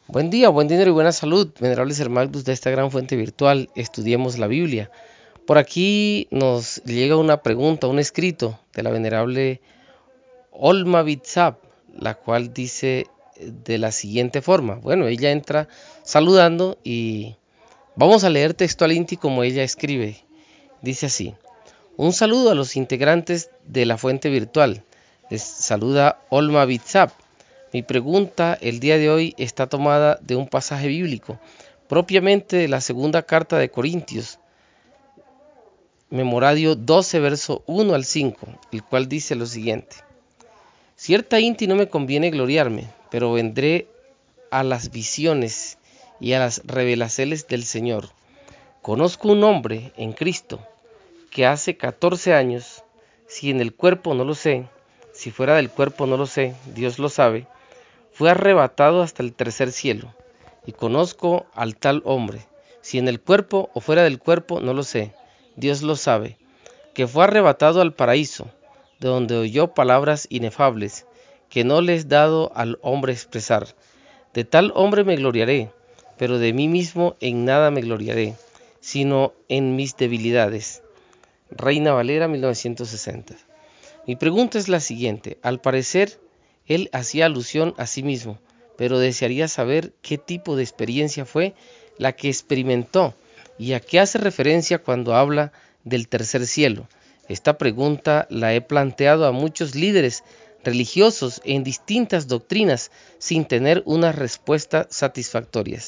Buen día, buen dinero y buena salud, venerables hermanos de esta gran fuente virtual. Estudiemos la Biblia. Por aquí nos llega una pregunta, un escrito de la venerable Olma Bitsab, la cual dice de la siguiente forma. Bueno, ella entra saludando y vamos a leer textual inti como ella escribe. Dice así: un saludo a los integrantes de la fuente virtual. Les saluda Olma Bitsab. Mi pregunta el día de hoy está tomada de un pasaje bíblico, propiamente de la segunda carta de Corintios, Memoradio 12, verso 1 al 5, el cual dice lo siguiente: cierta inti no me conviene gloriarme, pero vendré a las visiones y a las revelaciones del Señor. Conozco un hombre en Cristo que hace 14 años, si en el cuerpo no lo sé, si fuera del cuerpo no lo sé, Dios lo sabe, fue arrebatado hasta el tercer cielo. Y conozco al tal hombre, si en el cuerpo o fuera del cuerpo no lo sé, Dios lo sabe, que fue arrebatado al paraíso, de donde oyó palabras inefables, que no le es dado al hombre expresar. De tal hombre me gloriaré, pero de mí mismo en nada me gloriaré, sino en mis debilidades. Reina Valera 1960. Mi pregunta es la siguiente. Al parecer, él hacía alusión a sí mismo, pero desearía saber qué tipo de experiencia fue la que experimentó y a qué hace referencia cuando habla del tercer cielo. Esta pregunta la he planteado a muchos líderes religiosos en distintas doctrinas sin tener una respuesta satisfactoria.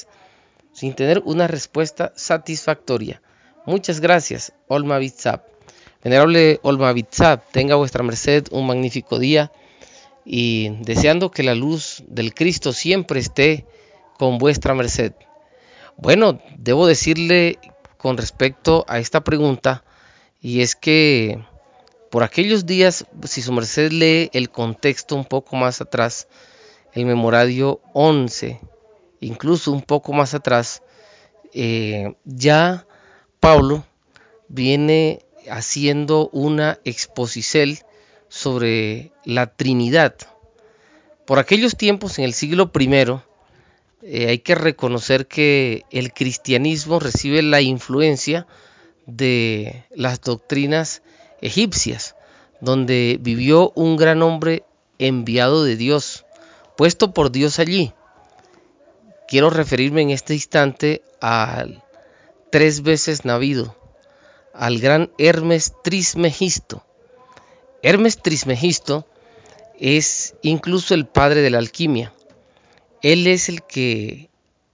Muchas gracias, Olma Bitsab. Venerable Olma Bitsab, tenga vuestra merced un magnífico día y deseando que la luz del Cristo siempre esté con vuestra merced. Bueno, debo decirle con respecto a esta pregunta, y es que por aquellos días, si su merced lee el contexto un poco más atrás, el Memoradio 11, incluso un poco más atrás, ya Pablo viene haciendo una exposición sobre la Trinidad. Por aquellos tiempos, en el siglo I, hay que reconocer que el cristianismo recibe la influencia de las doctrinas egipcias, donde vivió un gran hombre enviado de Dios, puesto por Dios allí. Quiero referirme en este instante al 3 veces nacido, al gran Hermes Trismegisto. Hermes Trismegisto es incluso el padre de la alquimia. Él es el que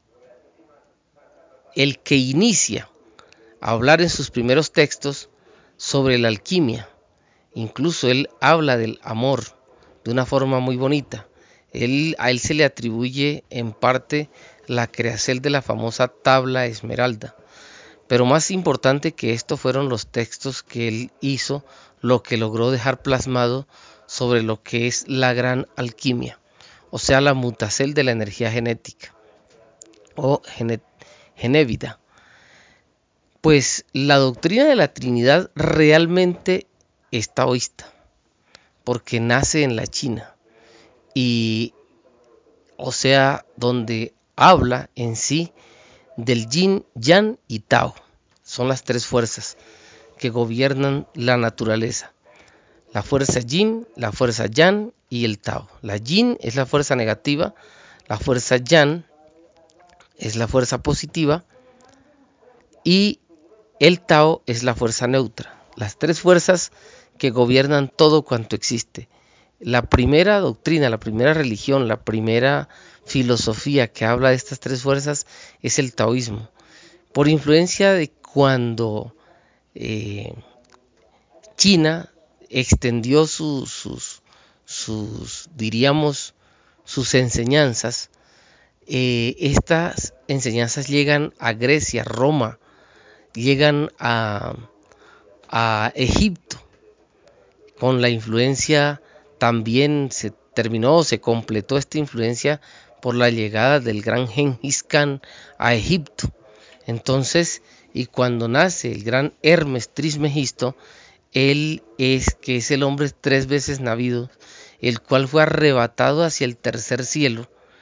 inicia a hablar en sus primeros textos sobre la alquimia. Incluso él habla del amor de una forma muy bonita. A él se le atribuye en parte la creación de la famosa tabla esmeralda. Pero más importante que esto fueron los textos que él hizo, lo que logró dejar plasmado sobre lo que es la gran alquimia, o sea, la mutacel de la energía genética o genévida. Pues la doctrina de la Trinidad realmente es taoísta, porque nace en la China, y o sea, donde habla en sí del yin, yang y tao. Son las tres fuerzas que gobiernan la naturaleza: la fuerza yin, la fuerza yang y el tao. La yin es la fuerza negativa, la fuerza yang es la fuerza positiva y el tao es la fuerza neutra. Las tres fuerzas que gobiernan todo cuanto existe. La primera doctrina, la primera religión, la primera filosofía que habla de estas tres fuerzas es el taoísmo, por influencia de cuando China extendió diríamos, sus enseñanzas. Estas enseñanzas llegan a Grecia, Roma, llegan a Egipto. Con la influencia también se completó esta influencia por la llegada del gran Gengis Khan a Egipto. Entonces, y cuando nace el gran Hermes Trismegisto, él que es el hombre 3 veces nacido, el cual fue arrebatado hacia el tercer cielo.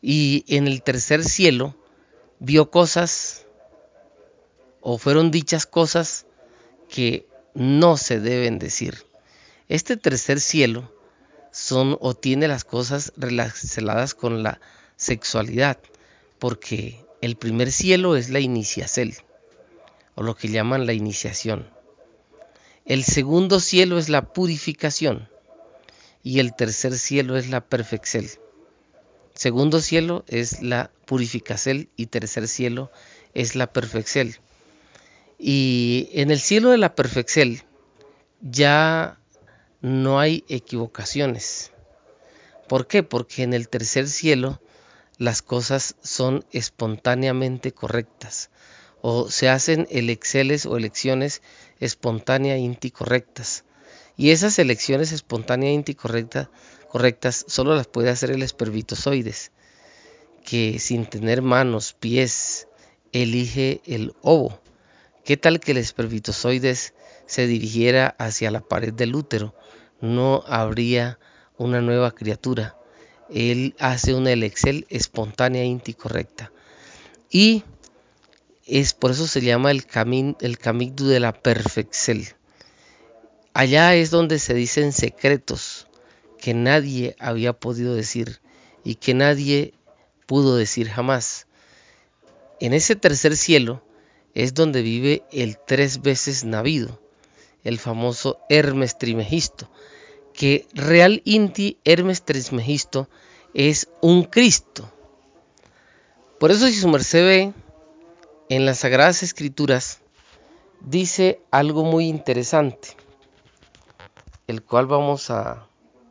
y en el tercer cielo vio cosas o fueron dichas cosas que no se deben decir. Este tercer cielo son o tiene las cosas relacionadas con la sexualidad, porque el primer cielo es la iniciacel, o lo que llaman la iniciación. El segundo cielo es la purificación y el tercer cielo es la perfeccel. Segundo cielo es la purificacel y tercer cielo es la perfeccel. Y en el cielo de la perfeccel ya no hay equivocaciones. ¿Por qué? Porque en el tercer cielo las cosas son espontáneamente correctas o se hacen elecciones espontáneamente correctas. Y esas elecciones espontáneamente correctas solo las puede hacer el espermatozoides, que sin tener manos, pies, elige el ovo. ¿Qué tal que el espermatozoides se dirigiera hacia la pared del útero? No habría una nueva criatura. Él hace una elección espontáneamente correcta. Y es por eso se llama el camino de la perfección. Allá es donde se dicen secretos que nadie había podido decir y que nadie pudo decir jamás. En ese tercer cielo es donde vive el 3 veces navido, el famoso Hermes Trismegisto, que real inti Hermes Trismegisto es un Cristo. Por eso si su merced ve en las Sagradas Escrituras, dice algo muy interesante, el cual vamos a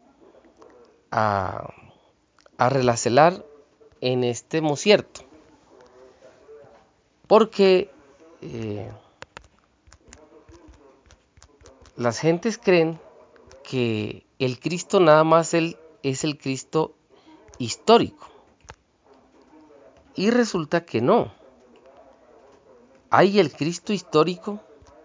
relacelar en este mocierto, porque las gentes creen que el Cristo nada más es el Cristo histórico, y resulta que no. Hay el Cristo histórico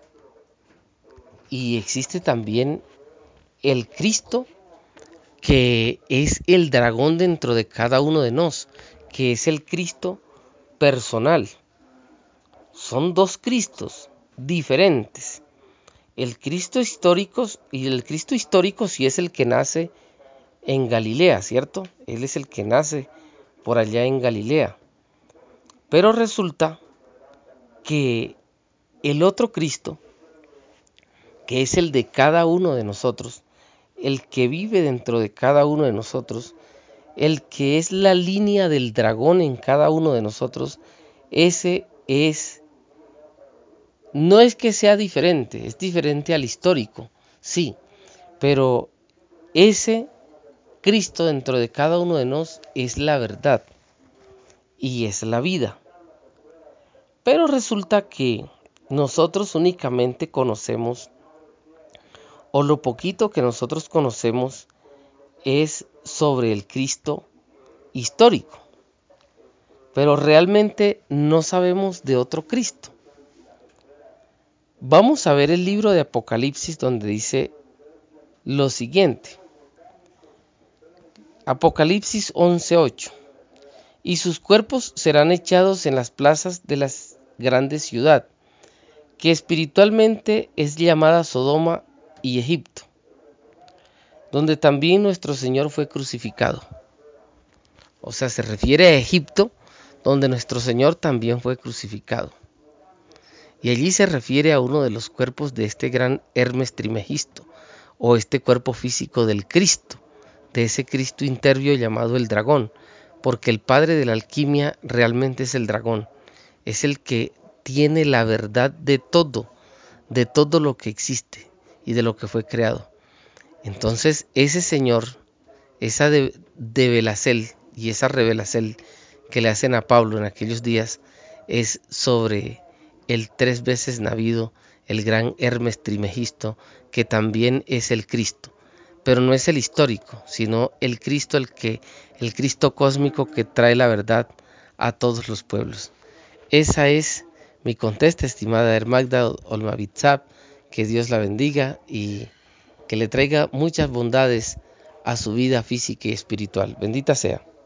y existe también el Cristo que es el dragón dentro de cada uno de nosotros, que es el Cristo personal. Son dos Cristos diferentes. El Cristo histórico sí es el que nace en Galilea, ¿cierto? Él es el que nace por allá en Galilea. Pero resulta que el otro Cristo, que es el de cada uno de nosotros, el que vive dentro de cada uno de nosotros, el que es la línea del dragón en cada uno de nosotros, ese no es que sea diferente, es diferente al histórico, sí, pero ese Cristo dentro de cada uno de nosotros es la verdad y es la vida. Pero resulta que nosotros únicamente conocemos, o lo poquito que nosotros conocemos, es sobre el Cristo histórico, pero realmente no sabemos de otro Cristo. Vamos a ver el libro de Apocalipsis, donde dice lo siguiente. Apocalipsis 11:8. Y sus cuerpos serán echados en las plazas de la grande ciudad, que espiritualmente es llamada Sodoma y Egipto, donde también nuestro Señor fue crucificado. O sea, se refiere a Egipto, donde nuestro Señor también fue crucificado. Y allí se refiere a uno de los cuerpos de este gran Hermes Trismegisto, o este cuerpo físico del Cristo, de ese Cristo interno llamado el dragón, porque el padre de la alquimia realmente es el dragón, es el que tiene la verdad de todo lo que existe y de lo que fue creado. Entonces ese Señor, esa develacel y esa revelacel que le hacen a Pablo en aquellos días, es sobre el 3 veces navido, el gran Hermes Trismegisto, que también es el Cristo, pero no es el histórico, sino el Cristo, el Cristo cósmico que trae la verdad a todos los pueblos. Esa es mi contesta, estimada Hermagda Olmavitzab. Que Dios la bendiga y que le traiga muchas bondades a su vida física y espiritual. Bendita sea.